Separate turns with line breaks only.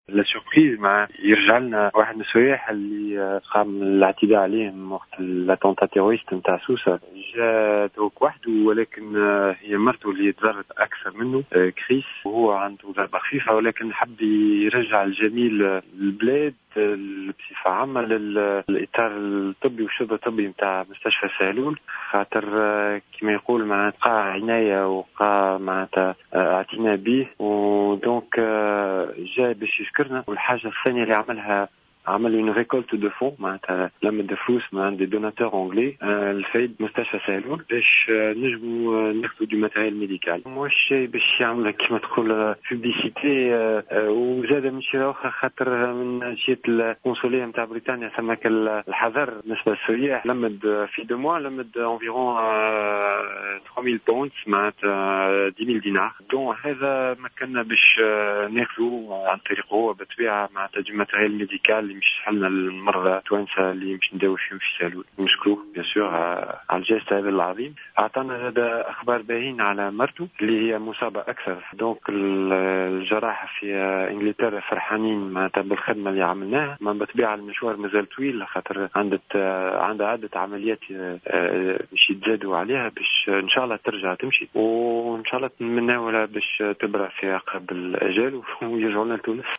لا سوربريز مع يرجع لنا واحد من السياح اللي قام الاعتداء عليهم وقت الاتونتا تيروريست نتاع سوسة. جا دوك وحده ولكن هي مرته اللي تضررت اكثر منه كريس، وهو عنده ضربة خفيفة ولكن حب يرجع الجميل للبلاد بصفة عامة للإطار الطبي والشبه الطبي نتاع مستشفى سالول، خاطر كما يقول معناتها قاع عناية وقاع معناتها اعتناء به، ودونك جاي باش يشكرنا. والحاجة الثانية اللي عملها عمل une récolte de fonds معناتها لمد فلوس من عند دوناتور انجلي الفايد مستشفى سالول باش نجموا ناخذوا دو ماتيريال ميديكال. مش باش يعمل كما تقول بوبليسيتي، وزاد من شي اخرى خاطر من جهه القنصليه نتاع بريطانيا ثمك الحذر بالنسبه للسياح. لمد في 2 mois لمد انفيرون 3000 بونت معناتها 10000 دينار. دون هذا مكننا باش ناخذوا عن طريقه هو بالطبيعه معناتها دو ماتيريال ميديكال مش حلنا المرضى توانسة اللي مش نداوي فيهم في سالول. نشكروه بيان سور على الجيست هذا العظيم. اعطانا هذا اخبار باهين على مرته اللي هي مصابه اكثر. دونك الجراحه في انجلترا فرحانين معناتها بالخدمه اللي عملناها. ما بالطبيعه المشوار مازال طويل خاطر عندها عده عمليات باش يتزادوا عليها باش ان شاء الله ترجع تمشي، وان شاء الله نتمنى ولا باش تبرع في اقرب الاجال ويرجعوا لنا لتونس.